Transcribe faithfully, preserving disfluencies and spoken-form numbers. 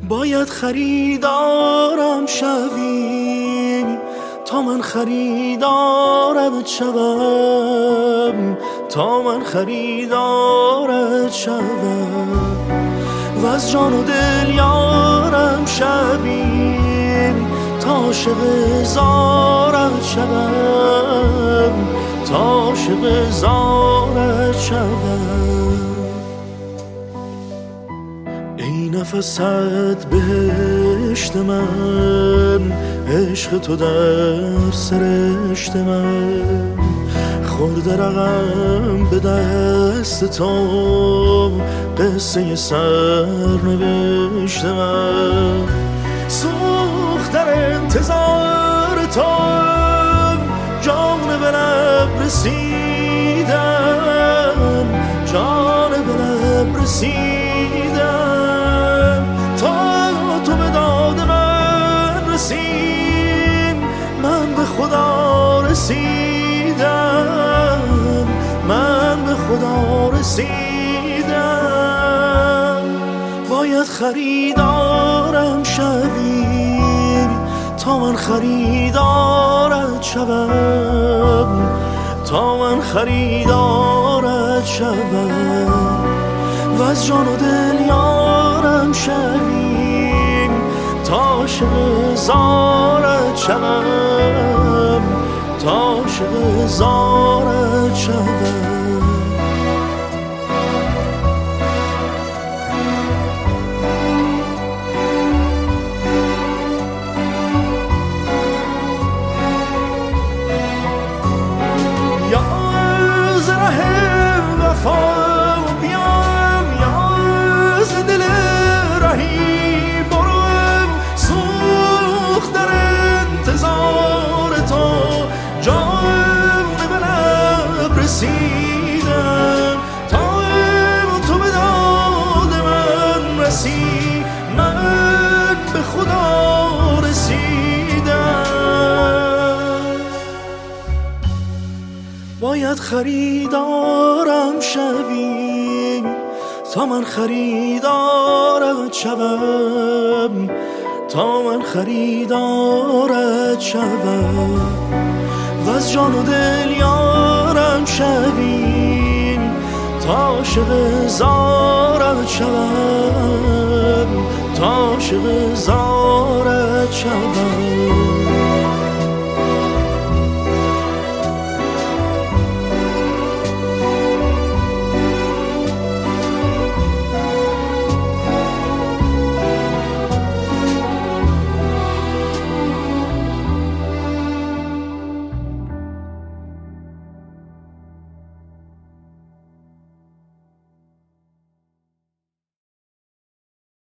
باید خریدارم شوی تا من خریدارت شوم، تا من خریدارت شوم و از جان و دل یارم شوی تا عاشق زارت شوم، تا عاشق زارت شوم. ای نفست بهشت من، عشق تو در سرشت من، خورده رقم به دست تو قصه سرنوشت من. سوخت در انتظار تو جان به لب رسیدم، جان به لب رسیدم تا تو به داد من رسید. من به خدا رسیدم، من به خدا رسیدم. باید خریدارم شوی تا من خریدارت شوم، تا من خریدارت شوم و از جان و دل یارم شوی تا عاشق زارت شوم، تا عاشق زارت شوم. رسیدم تا تو به داد من رسی، من به خدا رسیدم. باید خریدارم شوی تا من خریدارت شوم، تا من خریدارت شوم و از جان و دل یارم شوی تا عاشق زارت شوم، تا عاشق زارت شوم.